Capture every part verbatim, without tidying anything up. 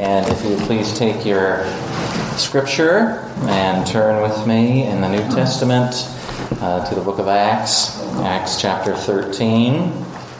And if you would please take your scripture and turn with me in the New Testament uh, to the book of Acts, Acts chapter thirteen.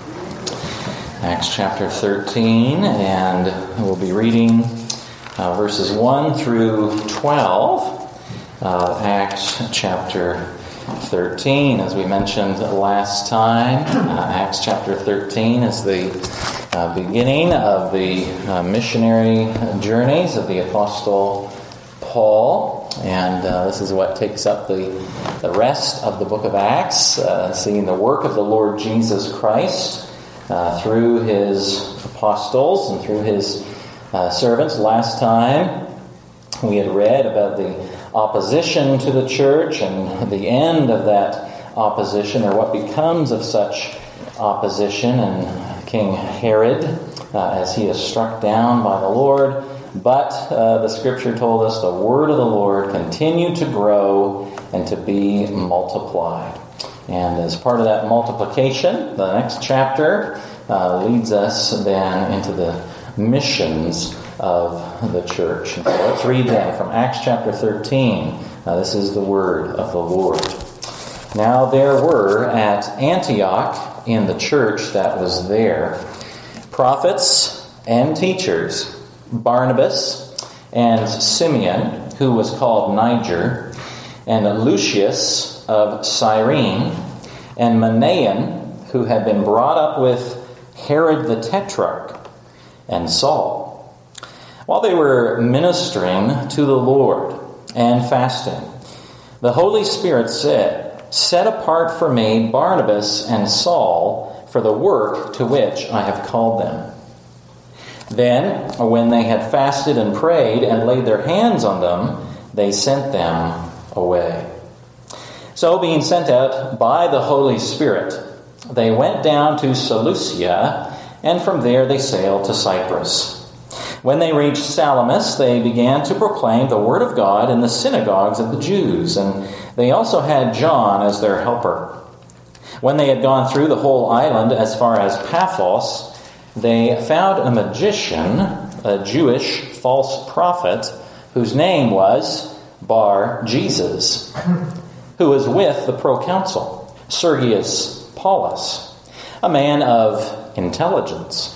Acts chapter thirteen, and we'll be reading uh, verses one through twelve. Uh, Acts chapter thirteen, as we mentioned last time. Uh, Acts chapter thirteen is the uh, beginning of the uh, missionary journeys of the Apostle Paul, and uh, this is what takes up the, the rest of the book of Acts, uh, seeing the work of the Lord Jesus Christ uh, through his apostles and through his uh, servants. Last time we had read about the opposition to the church and the end of that opposition, or what becomes of such opposition, and King Herod uh, as he is struck down by the Lord. But uh, the scripture told us the word of the Lord continued to grow and to be multiplied. And as part of that multiplication, the next chapter uh, leads us then into the missions of the church. And so let's read then from Acts chapter thirteen. Uh, this is the word of the Lord. Now there were at Antioch in the church that was there prophets and teachers, Barnabas and Simeon, who was called Niger, and Lucius of Cyrene, and Manaen, who had been brought up with Herod the Tetrarch, and Saul. While they were ministering to the Lord and fasting, the Holy Spirit said, "Set apart for me Barnabas and Saul for the work to which I have called them." Then, when they had fasted and prayed and laid their hands on them, they sent them away. So, being sent out by the Holy Spirit, they went down to Seleucia, and from there they sailed to Cyprus. When they reached Salamis, they began to proclaim the word of God in the synagogues of the Jews, and they also had John as their helper. When they had gone through the whole island as far as Paphos, they found a magician, a Jewish false prophet, whose name was Bar-Jesus, who was with the proconsul, Sergius Paulus, a man of intelligence.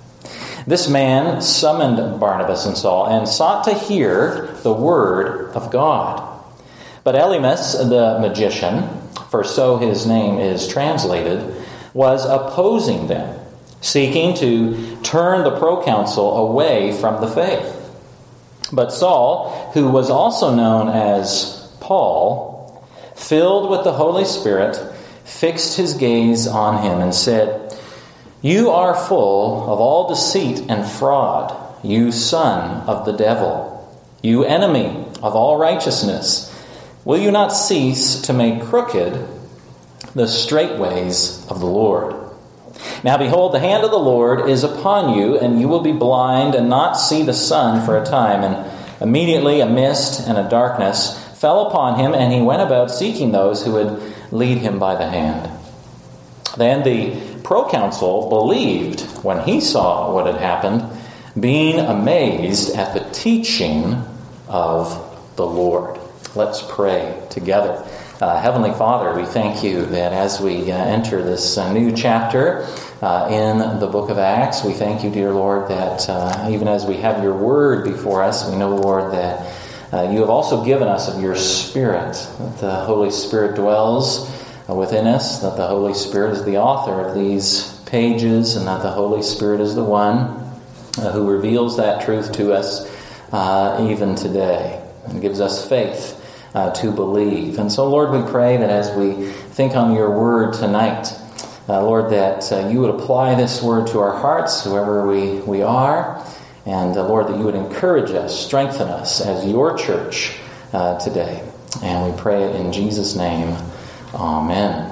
This man summoned Barnabas and Saul and sought to hear the word of God. But Elymas, the magician, for so his name is translated, was opposing them, seeking to turn the proconsul away from the faith. But Saul, who was also known as Paul, filled with the Holy Spirit, fixed his gaze on him and said, "You are full of all deceit and fraud, you son of the devil, you enemy of all righteousness. Will you not cease to make crooked the straight ways of the Lord? Now behold, the hand of the Lord is upon you, and you will be blind and not see the sun for a time." And immediately a mist and a darkness fell upon him, and he went about seeking those who would lead him by the hand. Then the proconsul believed when he saw what had happened, being amazed at the teaching of the Lord. Let's pray together. Uh, Heavenly Father, we thank you that as we uh, enter this uh, new chapter uh, in the book of Acts, we thank you, dear Lord, that uh, even as we have your word before us, we know, Lord, that uh, you have also given us of your Spirit, that the Holy Spirit dwells within us, that the Holy Spirit is the author of these pages, and that the Holy Spirit is the one uh, who reveals that truth to us uh, even today, and gives us faith uh, to believe. And so, Lord, we pray that as we think on your word tonight, uh, Lord, that uh, you would apply this word to our hearts, whoever we, we are, and uh, Lord, that you would encourage us, strengthen us as your church uh, today. And we pray it in Jesus' name. Amen.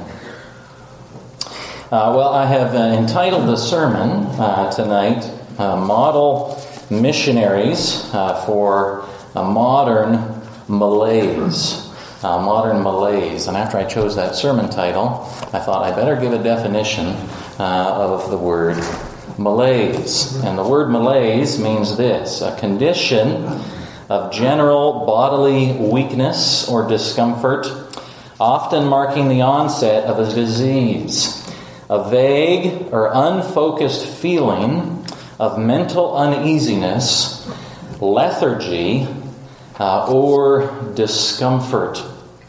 Uh, well, I have uh, entitled the sermon uh, tonight, uh, Model Missionaries uh, for a Modern Malaise. Uh, modern Malaise. And after I chose that sermon title, I thought I better give a definition uh, of the word malaise. And the word malaise means this: a condition of general bodily weakness or discomfort, often marking the onset of a disease, a vague or unfocused feeling of mental uneasiness, lethargy, uh, or discomfort.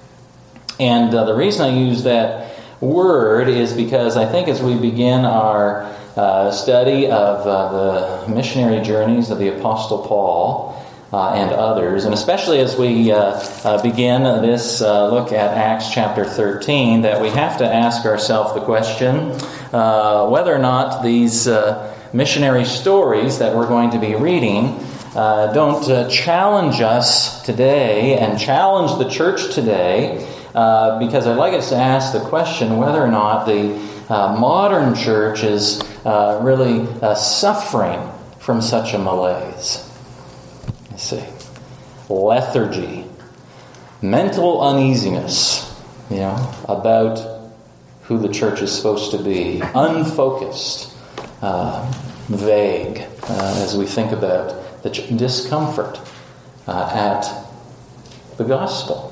And uh, the reason I use that word is because I think as we begin our uh, study of uh, the missionary journeys of the Apostle Paul, Uh, and others, and especially as we uh, uh, begin this uh, look at Acts chapter thirteen, that we have to ask ourselves the question uh, whether or not these uh, missionary stories that we're going to be reading uh, don't uh, challenge us today and challenge the church today, uh, because I'd like us to ask the question whether or not the uh, modern church is uh, really uh, suffering from such a malaise. See, lethargy, mental uneasiness, you know, about who the church is supposed to be, unfocused, uh, vague, uh, as we think about the ch- discomfort uh, at the gospel.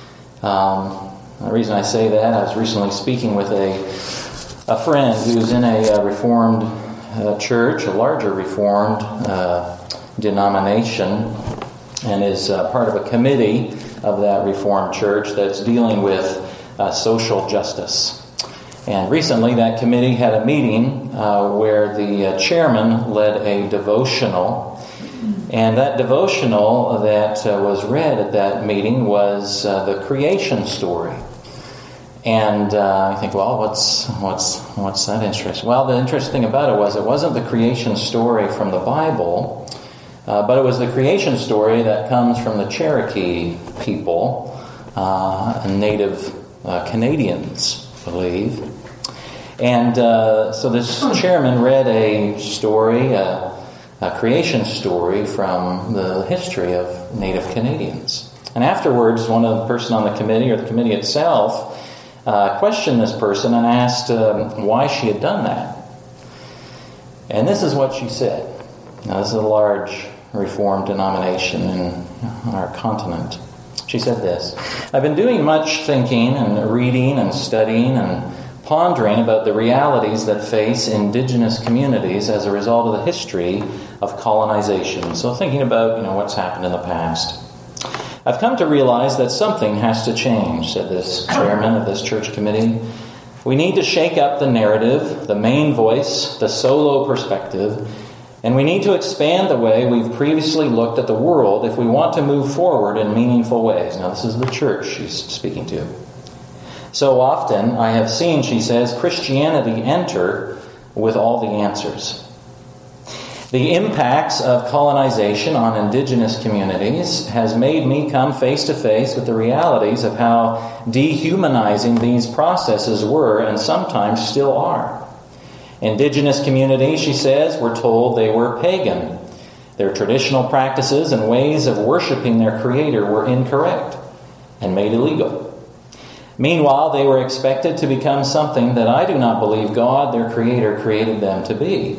Um, the reason I say that, I was recently speaking with a a friend who's in a uh, Reformed uh, church, a larger Reformed uh denomination, and is uh, part of a committee of that Reformed church that's dealing with uh, social justice. And recently that committee had a meeting uh, where the uh, chairman led a devotional, and that devotional that uh, was read at that meeting was uh, the creation story. And uh, I think, well, what's what's what's that interest? Well, the interesting thing about it was it wasn't the creation story from the Bible, Uh, but it was the creation story that comes from the Cherokee people, uh, native uh, Canadians, I believe. And uh, so this chairman read a story, uh, a creation story from the history of native Canadians. And afterwards, one of the person on the committee, or the committee itself, uh, questioned this person and asked um, why she had done that. And this is what she said. Now, this is a large Reformed denomination in our continent. She said this: I've been doing much thinking and reading and studying and pondering about the realities that face indigenous communities as a result of the history of colonization. So thinking about, you know, what's happened in the past. I've come to realize that something has to change, said this chairman of this church committee. We need to shake up the narrative, the main voice, the solo perspective, and we need to expand the way we've previously looked at the world if we want to move forward in meaningful ways. Now, this is the church she's speaking to. So often, I have seen, she says, Christianity enter with all the answers. The impacts of colonization on indigenous communities has made me come face to face with the realities of how dehumanizing these processes were and sometimes still are. Indigenous communities, she says, were told they were pagan. Their traditional practices and ways of worshiping their Creator were incorrect and made illegal. Meanwhile, they were expected to become something that I do not believe God, their Creator, created them to be.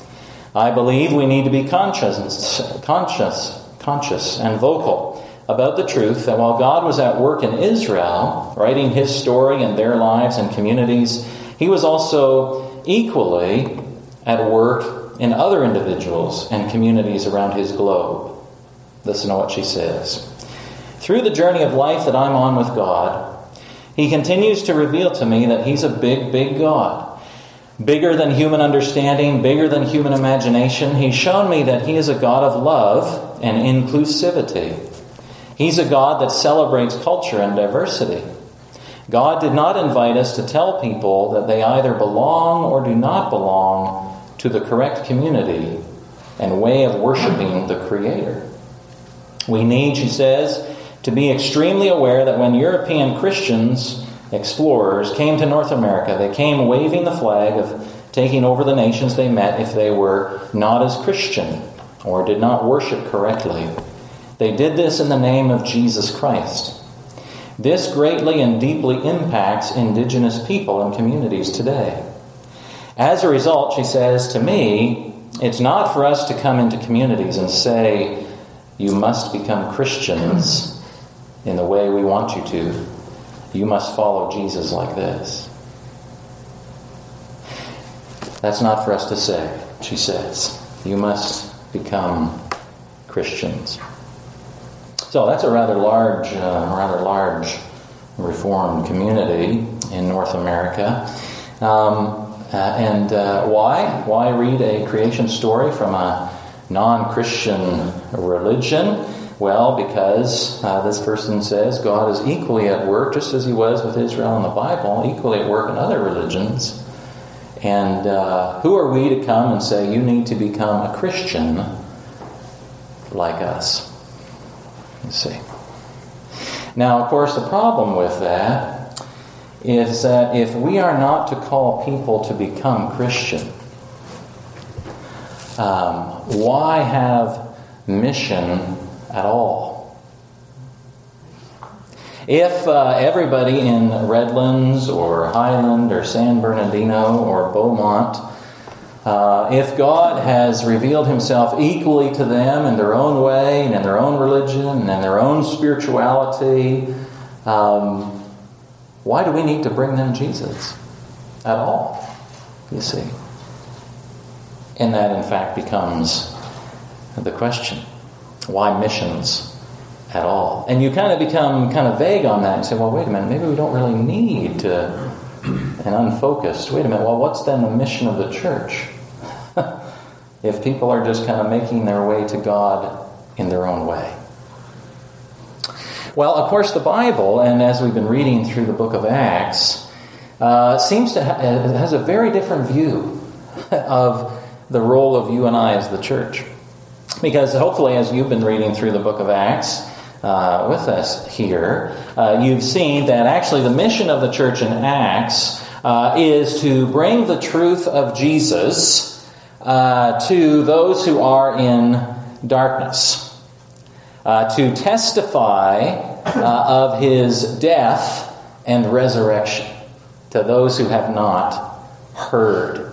I believe we need to be conscious, conscious, conscious and vocal about the truth that while God was at work in Israel, writing His story in their lives and communities, He was also equally at work in other individuals and communities around His globe. Listen to what she says. Through the journey of life that I'm on with God, He continues to reveal to me that He's a big, big God. Bigger than human understanding, bigger than human imagination. He's shown me that He is a God of love and inclusivity. He's a God that celebrates culture and diversity. God did not invite us to tell people that they either belong or do not belong to the correct community and way of worshiping the Creator. We need, she says, to be extremely aware that when European Christians, explorers, came to North America, they came waving the flag of taking over the nations they met if they were not as Christian or did not worship correctly. They did this in the name of Jesus Christ. This greatly and deeply impacts indigenous people and communities today. As a result, she says, to me, it's not for us to come into communities and say, you must become Christians in the way we want you to. You must follow Jesus like this. That's not for us to say, she says. You must become Christians. So that's a rather large, uh, rather large Reformed community in North America. Um, uh, and uh, why? Why read a creation story from a non-Christian religion? Well, because uh, this person says God is equally at work, just as he was with Israel in the Bible, equally at work in other religions. And uh, who are we to come and say, you need to become a Christian like us? You see. Now, of course, the problem with that is that if we are not to call people to become Christian, um, why have mission at all? If uh, everybody in Redlands or Highland or San Bernardino or Beaumont, uh, if God has revealed himself equally to them in their own way and in their own religion and in their own spirituality, um, why do we need to bring them Jesus at all, you see? And that, in fact, becomes the question. Why missions at all? And you kind of become kind of vague on that and say, well, wait a minute, maybe we don't really need to, and unfocused. Wait a minute, well, what's then the mission of the church? If people are just kind of making their way to God in their own way. Well, of course, the Bible, and as we've been reading through the book of Acts, uh, seems to ha- has a very different view of the role of you and I as the church. Because hopefully, as you've been reading through the book of Acts uh, with us here, uh, you've seen that actually the mission of the church in Acts uh, is to bring the truth of Jesus uh, to those who are in darkness, uh, to testify uh, of his death and resurrection to those who have not heard.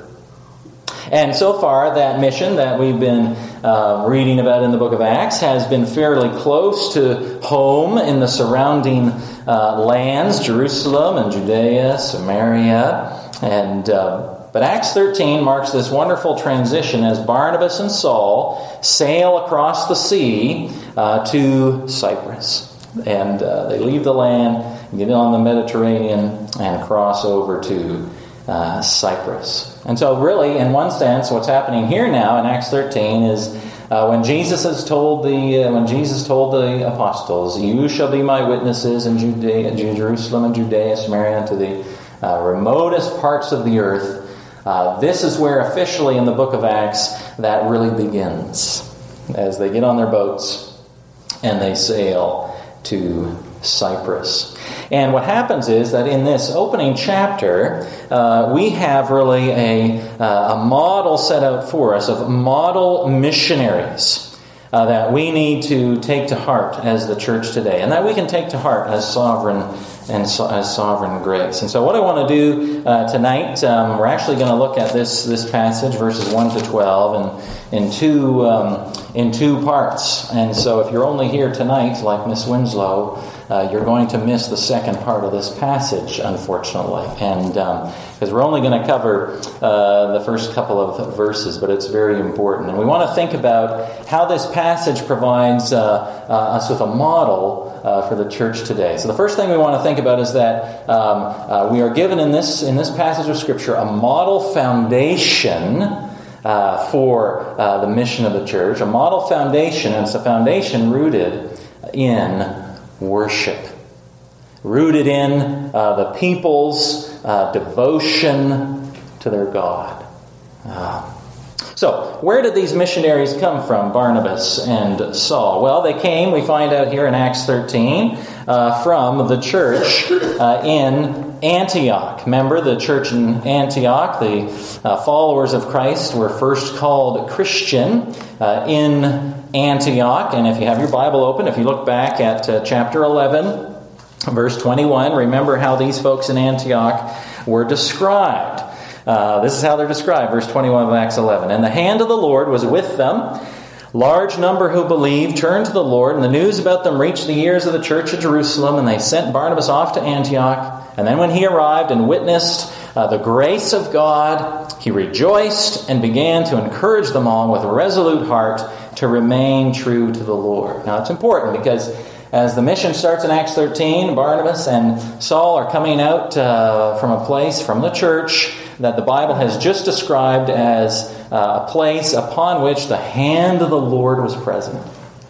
And so far, that mission that we've been uh, reading about in the book of Acts has been fairly close to home in the surrounding uh, lands, Jerusalem and Judea, Samaria. And uh, but Acts thirteen marks this wonderful transition as Barnabas and Saul sail across the sea uh, to Cyprus. And uh, they leave the land, get on the Mediterranean, and cross over to Uh, Cyprus. And so really, in one sense, what's happening here now in Acts thirteen is uh, when Jesus has told the uh, when Jesus told the apostles, "You shall be my witnesses in Judea, Jerusalem and Judea, Samaria, and to the uh, remotest parts of the earth." Uh, this is where officially in the book of Acts that really begins, as they get on their boats and they sail to Cyprus. And what happens is that in this opening chapter, uh, we have really a, uh, a model set out for us of model missionaries uh, that we need to take to heart as the church today, and that we can take to heart as sovereign and so, as sovereign grace. And so what I want to do uh, tonight, um, we're actually going to look at this this passage, verses one to twelve, and in two um, in two parts. And so if you're only here tonight, like Miss Winslow, Uh, you're going to miss the second part of this passage, unfortunately. And because um, we're only going to cover uh, the first couple of verses, but it's very important. And we want to think about how this passage provides uh, uh, us with a model uh, for the church today. So the first thing we want to think about is that um, uh, we are given in this in this passage of Scripture a model foundation uh, for uh, the mission of the church, a model foundation, and it's a foundation rooted in worship, rooted in uh, the people's uh, devotion to their God. Uh, so, where did these missionaries come from, Barnabas and Saul? Well, they came, we find out here in Acts thirteen, uh, from the church uh, in Antioch. Remember, the church in Antioch, the uh, followers of Christ were first called Christian uh, in Antioch. And if you have your Bible open, if you look back at uh, chapter eleven, verse twenty-one, remember how these folks in Antioch were described. Uh, this is how they're described, verse twenty-one of Acts eleven. And the hand of the Lord was with them. Large number who believed turned to the Lord, and the news about them reached the ears of the church at Jerusalem, and they sent Barnabas off to Antioch. And then when he arrived and witnessed uh, the grace of God, he rejoiced and began to encourage them all with a resolute heart to remain true to the Lord. Now it's important because as the mission starts in Acts thirteen, Barnabas and Saul are coming out uh, from a place, from the church, that the Bible has just described as uh, a place upon which the hand of the Lord was present.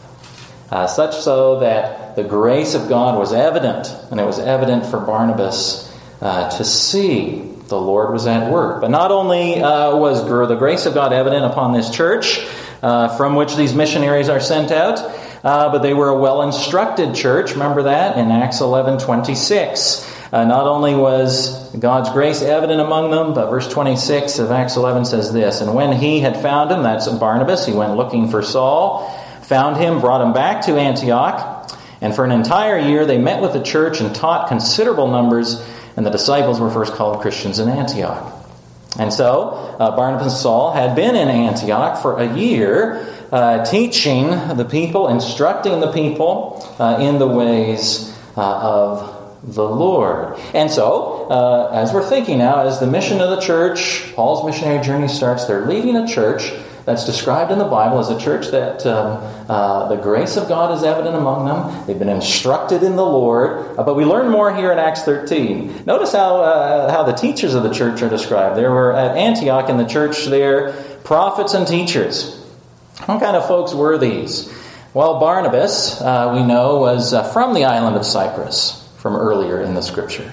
Uh, such so that the grace of God was evident, and it was evident for Barnabas uh, to see the Lord was at work. But not only uh, was the grace of God evident upon this church, uh, from which these missionaries are sent out, uh, but they were a well-instructed church. Remember that in Acts eleven twenty-six. Uh, not only was God's grace evident among them, but verse twenty-six of Acts eleven says this, And when he had found him, that's Barnabas, he went looking for Saul, found him, brought him back to Antioch, and for an entire year they met with the church and taught considerable numbers, and the disciples were first called Christians in Antioch. And so, uh, Barnabas and Saul had been in Antioch for a year, uh, teaching the people, instructing the people uh, in the ways uh, of the Lord. And so, uh, as we're thinking now, as the mission of the church, Paul's missionary journey starts, they're leading a church that's described in the Bible as a church that um, uh, the grace of God is evident among them. They've been instructed in the Lord. Uh, but we learn more here in Acts thirteen. Notice how uh, how the teachers of the church are described. There were at Antioch in the church there prophets and teachers. What kind of folks were these? Well, Barnabas, uh, we know, was uh, from the island of Cyprus, from earlier in the Scripture.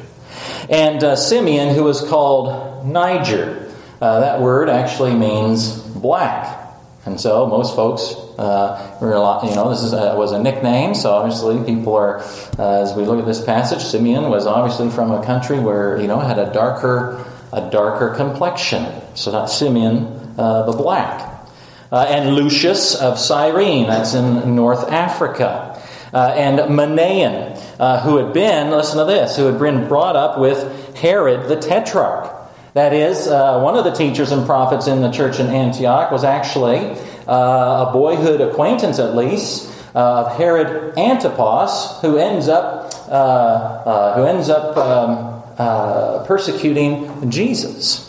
And uh, Simeon, who was called Niger. Uh, that word actually means black. And so most folks, uh, realize, you know, this is a, was a nickname, so obviously people are, uh, as we look at this passage, Simeon was obviously from a country where, you know, had a darker a darker complexion. So that's Simeon uh, the black. Uh, and Lucius of Cyrene, that's in North Africa. Uh, and Manaen, uh, who had been, listen to this, who had been brought up with Herod the Tetrarch. That is, uh, one of the teachers and prophets in the church in Antioch was actually uh, a boyhood acquaintance, at least, uh, of Herod Antipas, who ends up uh, uh, who ends up um, uh, persecuting Jesus.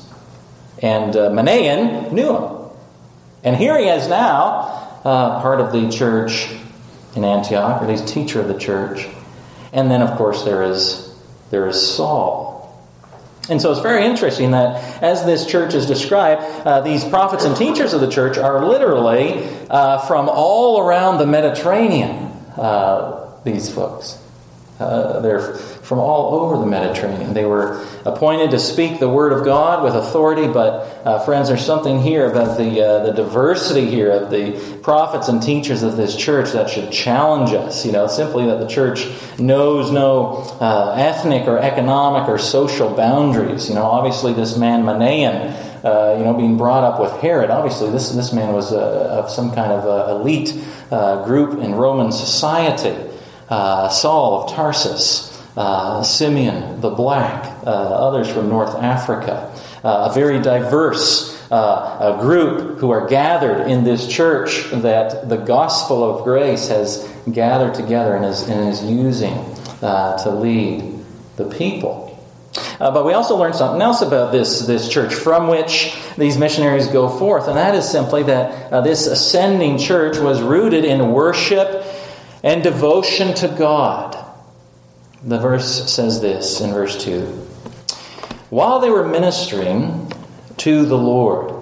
And uh, Manaen knew him, and here he is now, uh, part of the church in Antioch, or he's teacher of the church. And then, of course, there is there is Saul. And so it's very interesting that as this church is described, uh, these prophets and teachers of the church are literally uh, from all around the Mediterranean, uh, these folks. Uh, they're from all over the Mediterranean. They were appointed to speak the word of God with authority, but uh, friends, there's something here about the uh, the diversity here of the prophets and teachers of this church that should challenge us. You know, simply that the church knows no uh, ethnic or economic or social boundaries. You know, obviously this man Manaen, uh, you know, being brought up with Herod, obviously this this man was uh, of some kind of uh, elite uh, group in Roman society. Uh, Saul of Tarsus, uh, Simeon the Black, uh, others from North Africa, uh, a very diverse uh, a group who are gathered in this church that the gospel of grace has gathered together and is, and is using uh, to lead the people. Uh, but we also learn something else about this, this church from which these missionaries go forth, and that is simply that uh, this ascending church was rooted in worship and devotion to God. The verse says this in verse two. While they were ministering to the Lord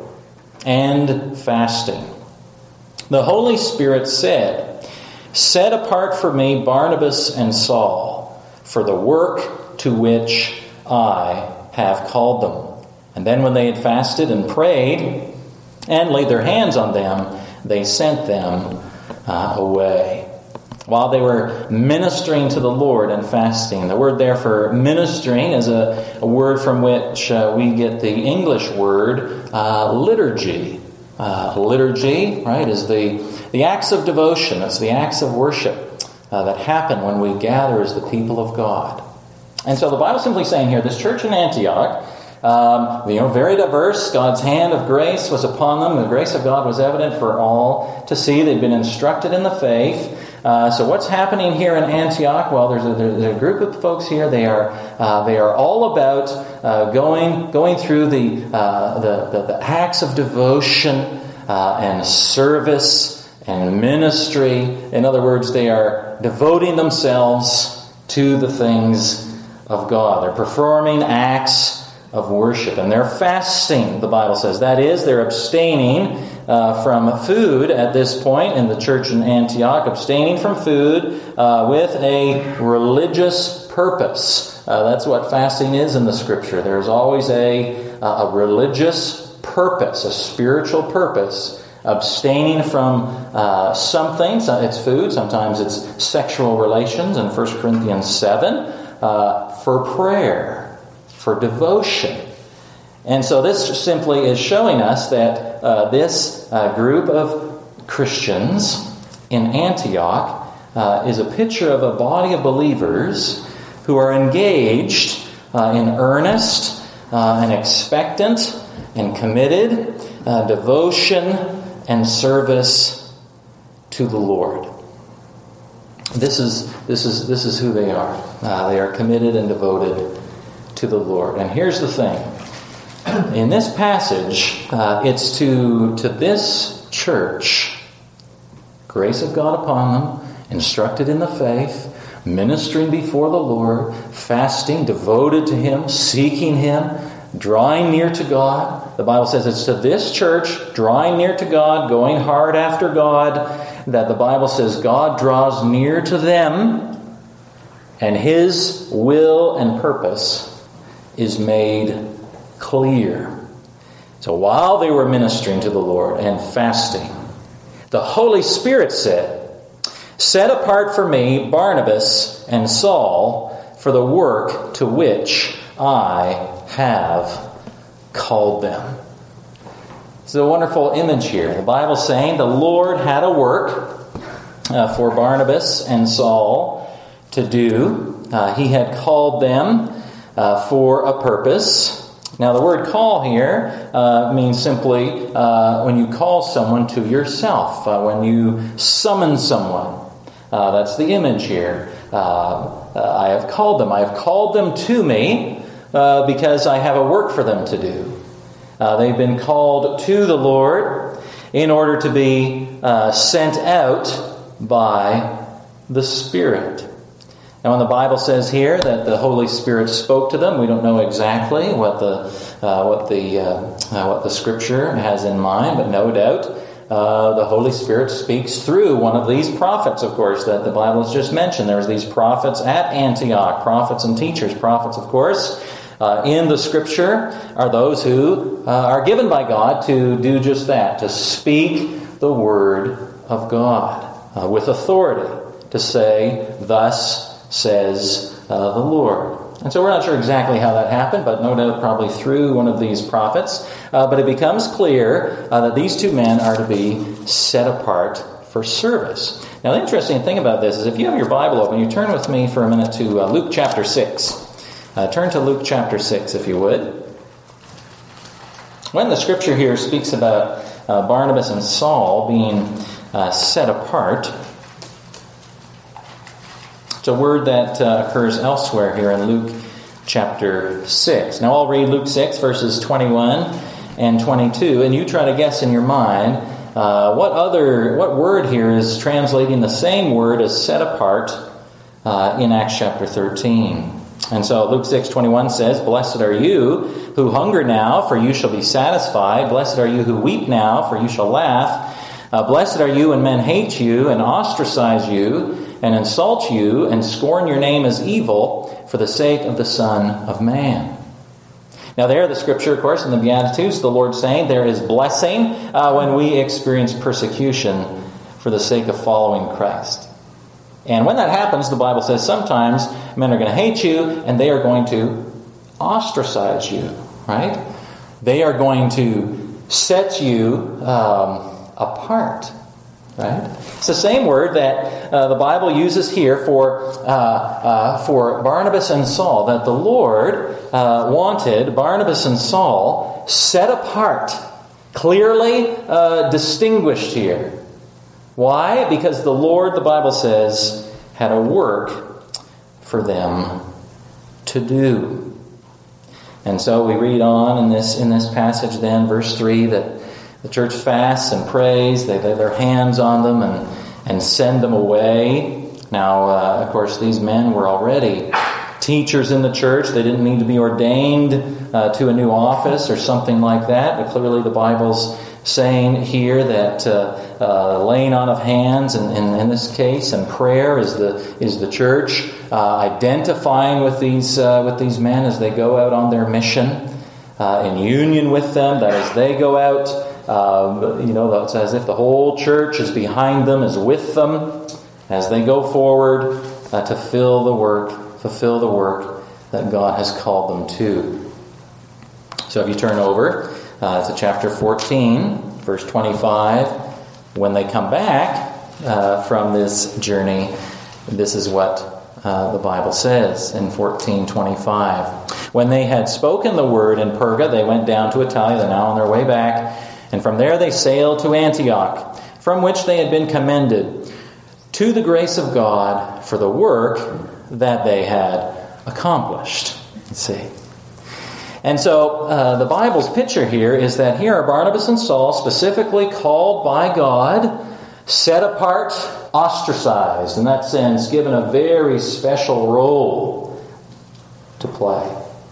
and fasting, the Holy Spirit said, Set apart for me Barnabas and Saul for the work to which I have called them. And then when they had fasted and prayed and laid their hands on them, they sent them uh, away. While they were ministering to the Lord and fasting. The word there for ministering is a, a word from which uh, we get the English word uh, liturgy. Uh, liturgy, right, is the, the acts of devotion. It's the acts of worship uh, that happen when we gather as the people of God. And so the Bible's simply saying here, this church in Antioch, Um, you know, very diverse. God's hand of grace was upon them. The grace of God was evident for all to see. They'd been instructed in the faith. Uh, so what's happening here in Antioch? Well, there's a, there's a group of folks here. They are uh, they are all about uh, going going through the, uh, the, the the acts of devotion uh, and service and ministry. In other words, they are devoting themselves to the things of God. They're performing acts of worship, and they're fasting, the Bible says. That is, they're abstaining uh, from food at this point in the church in Antioch, abstaining from food uh, with a religious purpose. Uh, that's what fasting is in the Scripture. There's always a, a religious purpose, a spiritual purpose, abstaining from uh, something. So it's food, sometimes it's sexual relations in First Corinthians seven, uh, for prayer, for devotion. And so this simply is showing us that uh, this uh, group of Christians in Antioch uh, is a picture of a body of believers who are engaged uh, in earnest uh, and expectant and committed uh, devotion and service to the Lord. This is this is this is who they are. Uh, they are committed and devoted to the Lord. And here's the thing. In this passage, uh, it's to, to this church, grace of God upon them, instructed in the faith, ministering before the Lord, fasting, devoted to Him, seeking Him, drawing near to God. The Bible says it's to this church, drawing near to God, going hard after God, that the Bible says God draws near to them, and His will and purpose is made clear. So while they were ministering to the Lord and fasting, the Holy Spirit said, "Set apart for me Barnabas and Saul for the work to which I have called them." It's a wonderful image here. The Bible's saying the Lord had a work uh, for Barnabas and Saul to do. Uh, he had called them Uh, for a purpose. Now, the word call here uh, means simply uh, when you call someone to yourself, uh, when you summon someone. Uh, that's the image here. Uh, uh, I have called them. I have called them to me uh, because I have a work for them to do. Uh, they've been called to the Lord in order to be uh, sent out by the Spirit. Now, when the Bible says here that the Holy Spirit spoke to them, we don't know exactly what the uh, what the uh, uh, what the Scripture has in mind, but no doubt uh, the Holy Spirit speaks through one of these prophets, of course, that the Bible has just mentioned. There's these prophets at Antioch, prophets and teachers. Prophets, of course, uh, in the Scripture are those who uh, are given by God to do just that, to speak the Word of God uh, with authority, to say, "Thus says uh, the Lord." And so we're not sure exactly how that happened, but no doubt probably through one of these prophets. Uh, but it becomes clear uh, that these two men are to be set apart for service. Now, the interesting thing about this is if you have your Bible open, you turn with me for a minute to uh, Luke chapter six. Uh, turn to Luke chapter six, if you would. When the Scripture here speaks about uh, Barnabas and Saul being uh, set apart, it's a word that uh, occurs elsewhere here in Luke chapter six. Now I'll read Luke six, verses twenty-one and twenty-two, and you try to guess in your mind uh, what other, what word here is translating the same word as set apart uh, in Acts chapter thirteen. And so Luke six twenty-one says, "Blessed are you who hunger now, for you shall be satisfied. Blessed are you who weep now, for you shall laugh. Uh, blessed are you when men hate you and ostracize you and insult you and scorn your name as evil for the sake of the Son of Man." Now there, the Scripture, of course, in the Beatitudes, the Lord saying there is blessing uh, when we experience persecution for the sake of following Christ. And when that happens, the Bible says sometimes men are going to hate you and they are going to ostracize you, right? They are going to set you um, apart. Right? It's the same word that uh, the Bible uses here for uh, uh, for Barnabas and Saul, that the Lord uh, wanted Barnabas and Saul set apart, clearly uh, distinguished here. Why? Because the Lord, the Bible says, had a work for them to do. And so we read on in this in this passage then, verse three, that the church fasts and prays, they lay their hands on them and, and send them away. Now, uh, of course, these men were already teachers in the church. They didn't need to be ordained uh, to a new office or something like that. But clearly the Bible's saying here that uh, uh, laying on of hands, in, in, in this case, and prayer is the is the church uh, identifying with these uh, with these men as they go out on their mission, uh, in union with them. That as they go out, uh, you know, it's as if the whole church is behind them, is with them as they go forward uh, to fill the work, fulfill the work that God has called them to. So if you turn over Uh, to chapter fourteen, verse twenty-five. When they come back uh, from this journey, this is what uh, the Bible says in fourteen twenty-five. When they had spoken the word in Perga, they went down to Italia. They're now on their way back. And from there they sailed to Antioch, from which they had been commended to the grace of God for the work that they had accomplished. Let's see. And so uh, the Bible's picture here is that here are Barnabas and Saul, specifically called by God, set apart, ostracized, in that sense, given a very special role to play.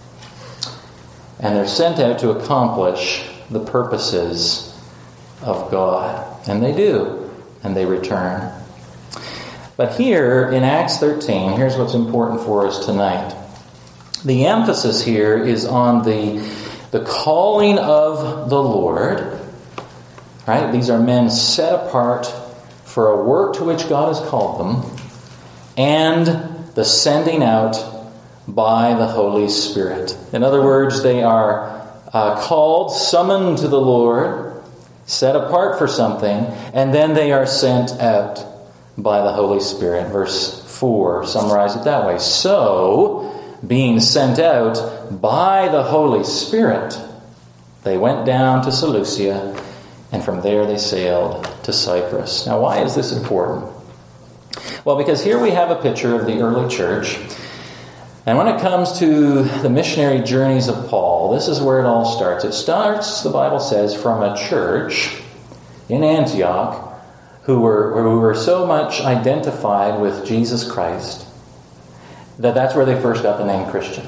And they're sent out to accomplish the purposes of God. And they do. And they return. But here in Acts thirteen, here's what's important for us tonight. The emphasis here is on the, the calling of the Lord. Right? These are men set apart for a work to which God has called them, and the sending out by the Holy Spirit. In other words, they are uh, called, summoned to the Lord, set apart for something, and then they are sent out by the Holy Spirit. Verse four summarizes it that way. So, being sent out by the Holy Spirit, they went down to Seleucia, and from there they sailed to Cyprus. Now, why is this important? Well, because here we have a picture of the early church. And when it comes to the missionary journeys of Paul, this is where it all starts. It starts, the Bible says, from a church in Antioch who were, who were so much identified with Jesus Christ that that's where they first got the name Christian.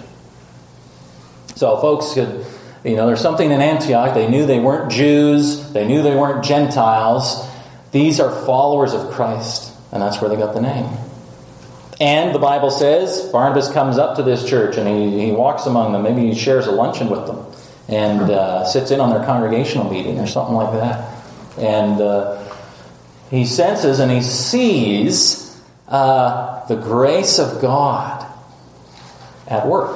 So folks could, you know, there's something in Antioch. They knew they weren't Jews. They knew they weren't Gentiles. These are followers of Christ. And that's where they got the name. And the Bible says Barnabas comes up to this church and he, he walks among them. Maybe he shares a luncheon with them and uh, sits in on their congregational meeting or something like that. And uh, he senses and he sees uh, the grace of God at work.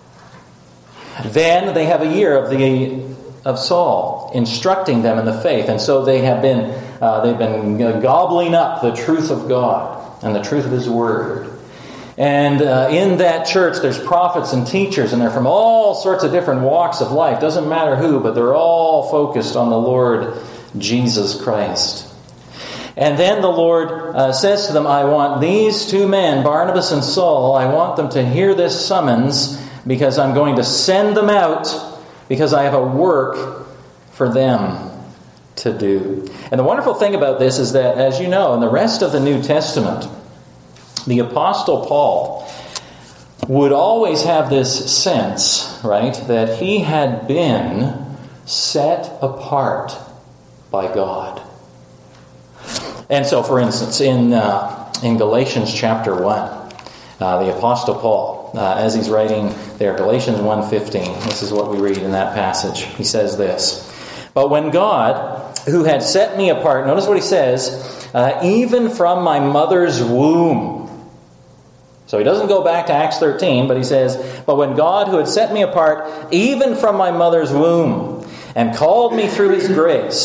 Then they have a year of the of Saul instructing them in the faith, and so they have been uh, they've been gobbling up the truth of God and the truth of His Word. And uh, in that church, there's prophets and teachers, and they're from all sorts of different walks of life. Doesn't matter who, but they're all focused on the Lord Jesus Christ. And then the Lord uh, says to them, I want these two men, Barnabas and Saul, I want them to hear this summons because I'm going to send them out because I have a work for them to do. And the wonderful thing about this is that, as you know, in the rest of the New Testament, the Apostle Paul would always have this sense, right, that he had been set apart by God. And so, for instance, in uh, in Galatians chapter one, uh, the Apostle Paul, uh, as he's writing there, Galatians one fifteen, this is what we read in that passage. He says this, But when God, who had set me apart, notice what he says, uh, even from my mother's womb. So he doesn't go back to Acts thirteen, but he says, But when God, who had set me apart, even from my mother's womb, and called me through His grace,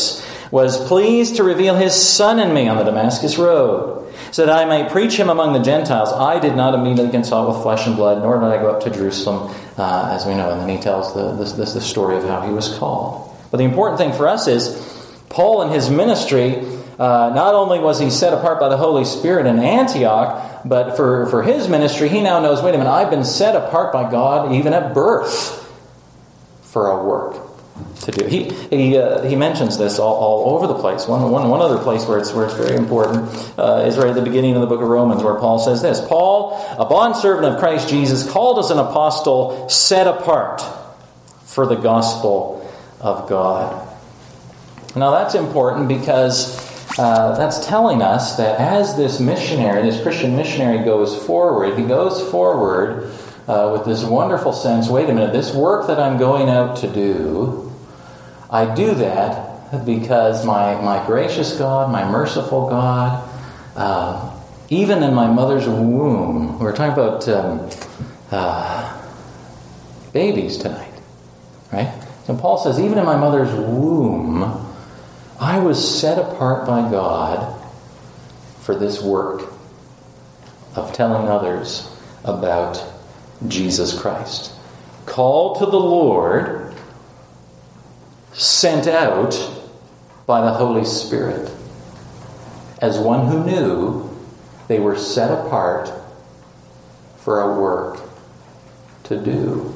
was pleased to reveal his Son in me on the Damascus road, so that I might preach him among the Gentiles. I did not immediately consult with flesh and blood, nor did I go up to Jerusalem, uh, as we know. And then he tells the, this, this, the story of how he was called. But the important thing for us is, Paul in his ministry, uh, not only was he set apart by the Holy Spirit in Antioch, but for, for his ministry, he now knows, wait a minute, I've been set apart by God even at birth for a work to do. He he uh, he mentions this all, all over the place. One, one, one other place where it's where it's very important uh, is right at the beginning of the book of Romans, where Paul says this: Paul, a bondservant of Christ Jesus, called as an apostle, set apart for the gospel of God. Now that's important because uh, that's telling us that as this missionary, this Christian missionary goes forward, he goes forward Uh, with this wonderful sense, wait a minute, this work that I'm going out to do, I do that because my, my gracious God, my merciful God, uh, even in my mother's womb, we're talking about um, uh, babies tonight, right? So Paul says, even in my mother's womb, I was set apart by God for this work of telling others about Jesus Christ. Called to the Lord, sent out by the Holy Spirit, as one who knew they were set apart for a work to do.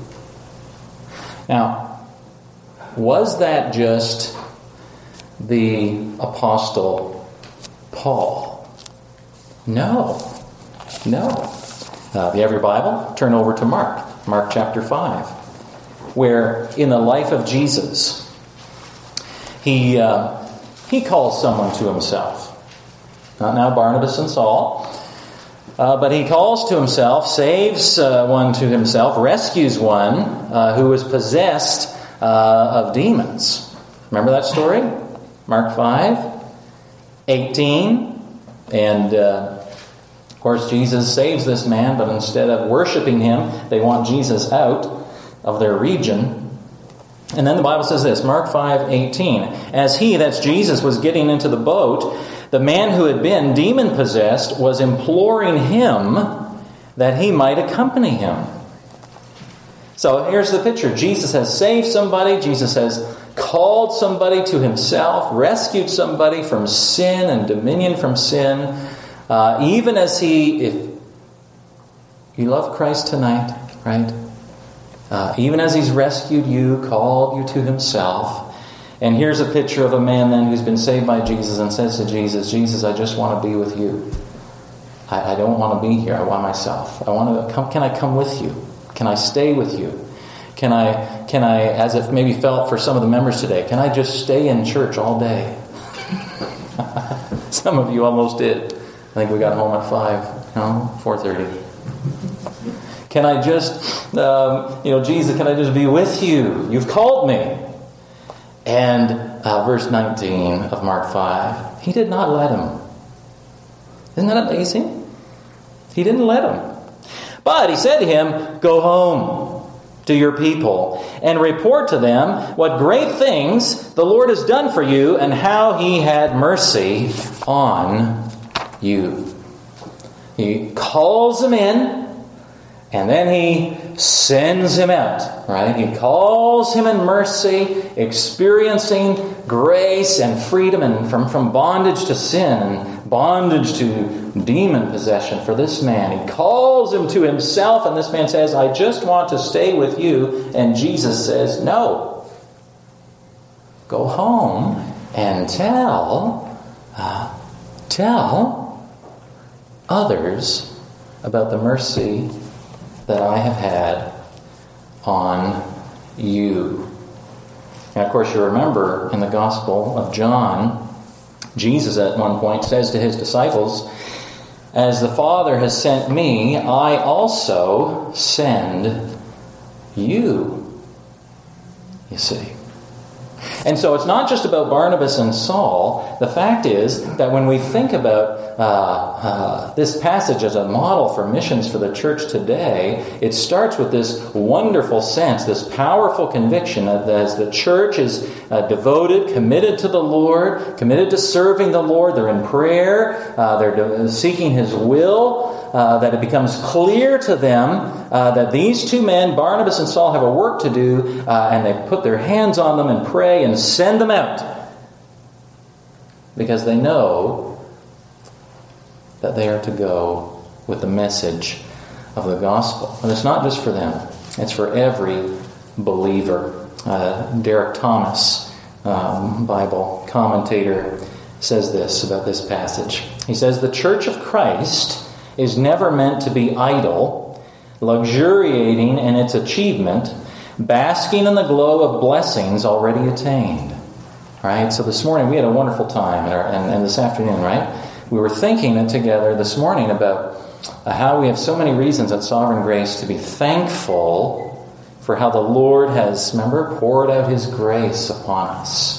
Now, was that just the Apostle Paul? No. No. Uh, if you have your Bible, turn over to Mark, Mark chapter five, where in the life of Jesus, he uh, he calls someone to himself. Not now Barnabas and Saul, uh, but he calls to himself, saves uh, one to himself, rescues one uh, who was possessed uh, of demons. Remember that story? Mark five, eighteen, and Uh, Of course, Jesus saves this man, but instead of worshiping him, they want Jesus out of their region. And then the Bible says this, Mark five eighteen. As he, that's Jesus, was getting into the boat, the man who had been demon-possessed was imploring him that he might accompany him. So here's the picture. Jesus has saved somebody. Jesus has called somebody to himself, rescued somebody from sin and dominion from sin. Uh, even as he, if you love Christ tonight, right? Uh, even as he's rescued you, called you to himself. And here's a picture of a man then who's been saved by Jesus and says to Jesus, Jesus, I just want to be with you. I, I don't want to be here. I want myself. I want to come. Can I come with you? Can I stay with you? Can I, can I, as it maybe felt for some of the members today, can I just stay in church all day? Some of you almost did. I think we got home at five, no, four thirty. Can I just, um, you know, Jesus, can I just be with you? You've called me. And uh, verse nineteen of Mark five, he did not let him. Isn't that amazing? He didn't let him. But he said to him, go home to your people and report to them what great things the Lord has done for you and how he had mercy on you. He calls him in, and then he sends him out, right? He calls him in mercy, experiencing grace and freedom and from, from bondage to sin and bondage to demon possession for this man. He calls him to himself, and this man says, I just want to stay with you. And Jesus says, no. Go home and tell, uh, tell others about the mercy that I have had on you. And of course, you remember in the Gospel of John, Jesus at one point says to his disciples, as the Father has sent me, I also send you. You see. And so it's not just about Barnabas and Saul. The fact is that when we think about uh, uh, this passage as a model for missions for the church today, it starts with this wonderful sense, this powerful conviction that as the church is uh, devoted, committed to the Lord, committed to serving the Lord, they're in prayer, uh, they're seeking His will, uh, that it becomes clear to them uh, that these two men, Barnabas and Saul, have a work to do, uh, and they put their hands on them and pray and send them out because they know that they are to go with the message of the gospel. And it's not just for them, it's for every believer. Uh, Derek Thomas, um, Bible commentator, says this about this passage. He says, "The Church of Christ is never meant to be idle, luxuriating in its achievement, basking in the glow of blessings already attained." Right? So this morning we had a wonderful time, in our, and, and this afternoon, right? We were thinking together this morning about uh, how we have so many reasons at Sovereign Grace to be thankful for how the Lord has, remember, poured out His grace upon us.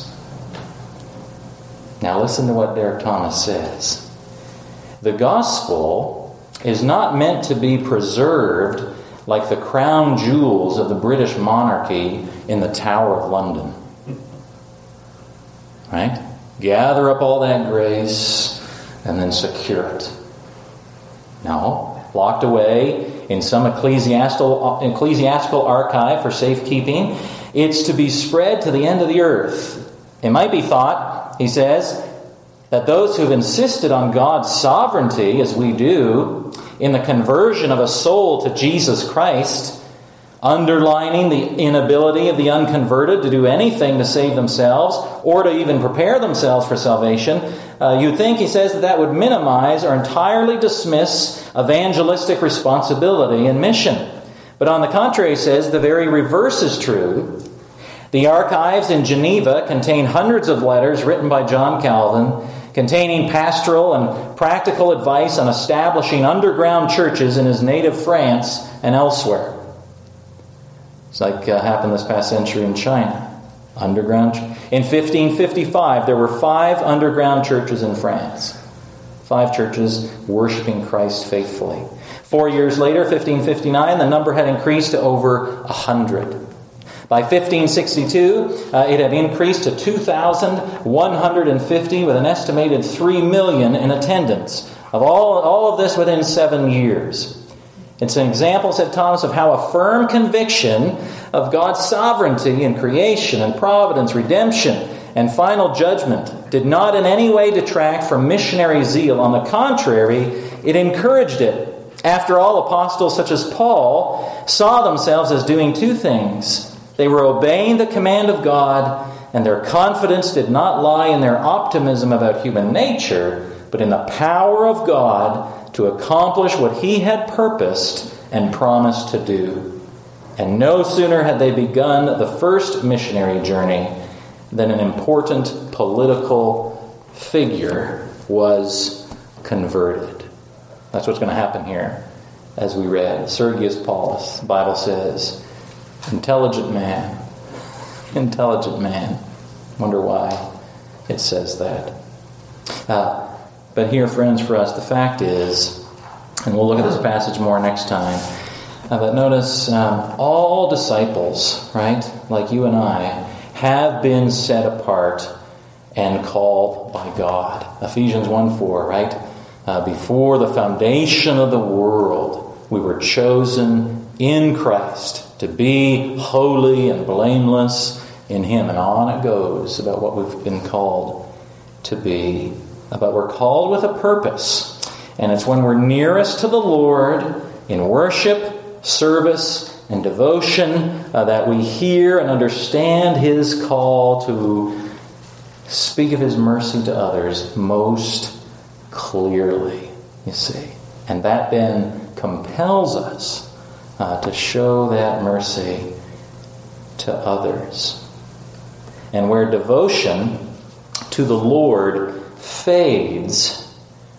Now listen to what Derek Thomas says. The gospel is not meant to be preserved like the crown jewels of the British monarchy in the Tower of London. Right? Gather up all that grace and then secure it. No. Locked away in some ecclesiastical, ecclesiastical archive for safekeeping. It's to be spread to the end of the earth. It might be thought, he says, that those who've insisted on God's sovereignty, as we do, in the conversion of a soul to Jesus Christ, underlining the inability of the unconverted to do anything to save themselves or to even prepare themselves for salvation, uh, you'd think, he says, that that would minimize or entirely dismiss evangelistic responsibility and mission. But on the contrary, he says, the very reverse is true. The archives in Geneva contain hundreds of letters written by John Calvin, containing pastoral and practical advice on establishing underground churches in his native France and elsewhere. It's like uh, happened this past century in China. Underground. In fifteen fifty-five, there were five underground churches in France. Five churches worshiping Christ faithfully. Four years later, fifteen fifty-nine, the number had increased to over a hundred. By fifteen sixty-two, uh, it had increased to two thousand one hundred fifty, with an estimated three million in attendance. Of all, all of this within seven years. It's an example, said Thomas, of how a firm conviction of God's sovereignty in creation and providence, redemption, and final judgment did not in any way detract from missionary zeal. On the contrary, it encouraged it. After all, apostles such as Paul saw themselves as doing two things. They were obeying the command of God, and their confidence did not lie in their optimism about human nature, but in the power of God to accomplish what He had purposed and promised to do. And no sooner had they begun the first missionary journey than an important political figure was converted. That's what's going to happen here, as we read. Sergius Paulus, the Bible says, intelligent man. Intelligent man. Wonder why it says that. Uh, but here, friends, for us, the fact is, and we'll look at this passage more next time, uh, but notice um, all disciples, right, like you and I, have been set apart and called by God. Ephesians one four, right? Uh, before the foundation of the world, we were chosen in Christ to be holy and blameless in Him. And on it goes about what we've been called to be. But we're called with a purpose. And it's when we're nearest to the Lord in worship, service, and devotion uh, that we hear and understand His call to speak of His mercy to others most clearly, you see. And that then compels us uh, to show that mercy to others. And where devotion to the Lord fades,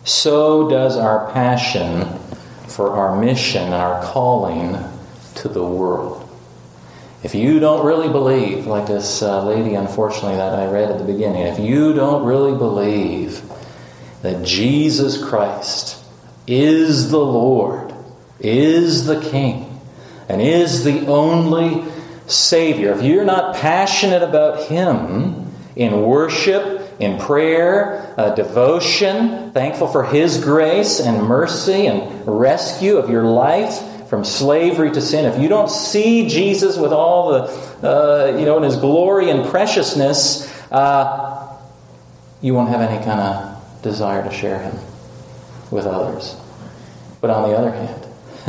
so does our passion for our mission and our calling to the world. If you don't really believe, like this uh, lady, unfortunately, that I read at the beginning, if you don't really believe that Jesus Christ is the Lord, is the King, and is the only Savior, if you're not passionate about Him in worship, in prayer, uh, devotion, thankful for His grace and mercy and rescue of your life from slavery to sin, if you don't see Jesus with all the, uh, you know, in His glory and preciousness, uh, you won't have any kind of desire to share Him with others. But on the other hand,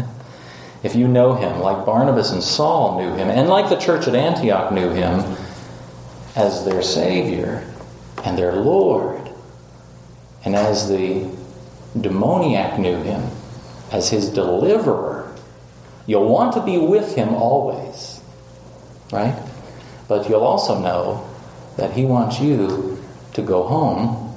if you know Him like Barnabas and Saul knew Him, and like the church at Antioch knew Him as their Savior and their Lord, and as the demoniac knew Him as his deliverer, you'll want to be with Him always, right? But you'll also know that He wants you to go home,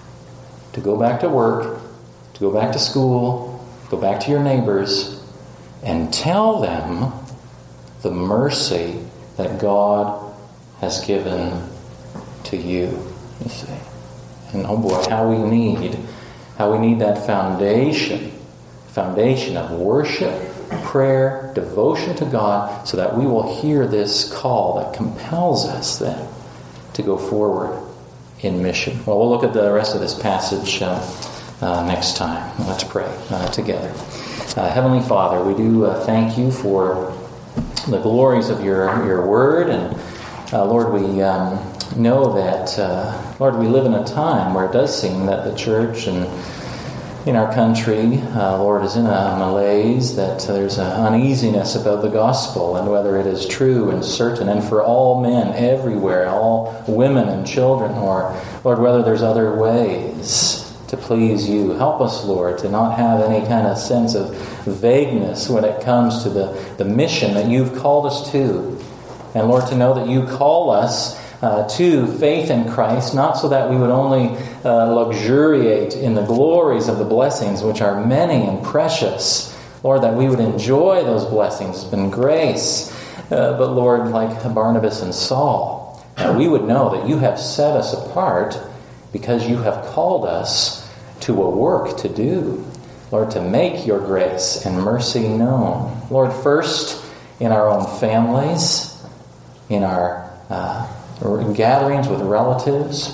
to go back to work, to go back to school, go back to your neighbors, and tell them the mercy that God has given to you, you see. And oh boy, how we need, how we need that foundation, foundation of worship, prayer, devotion to God, so that we will hear this call that compels us then to go forward in mission. Well, we'll look at the rest of this passage uh, uh, next time. Let's pray uh, together. Uh, Heavenly Father, we do uh, thank You for the glories of Your, your Word, and uh, Lord, we um, know that, uh, Lord, we live in a time where it does seem that the church and in our country, uh, Lord, is in a malaise, that there's an uneasiness about the gospel and whether it is true and certain, and for all men everywhere, all women and children, or, Lord, whether there's other ways to please You. Help us, Lord, to not have any kind of sense of vagueness when it comes to the, the mission that You've called us to. And, Lord, to know that You call us Uh, to faith in Christ, not so that we would only uh, luxuriate in the glories of the blessings, which are many and precious. Lord, that we would enjoy those blessings and grace. Uh, but Lord, like Barnabas and Saul, that we would know that You have set us apart because You have called us to a work to do. Lord, to make Your grace and mercy known. Lord, first in our own families, in our uh, gatherings with relatives,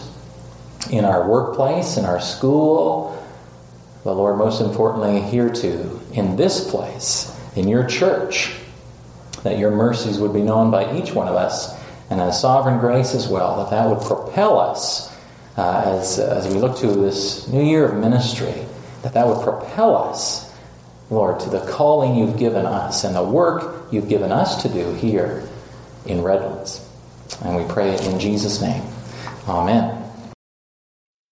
in our workplace, in our school, but Lord, most importantly, here too, in this place, in Your church, that Your mercies would be known by each one of us, and as sovereign grace as well, that that would propel us uh, as, as we look to this new year of ministry, that that would propel us, Lord, to the calling You've given us and the work You've given us to do here in Redlands. And we pray it in Jesus' name. Amen.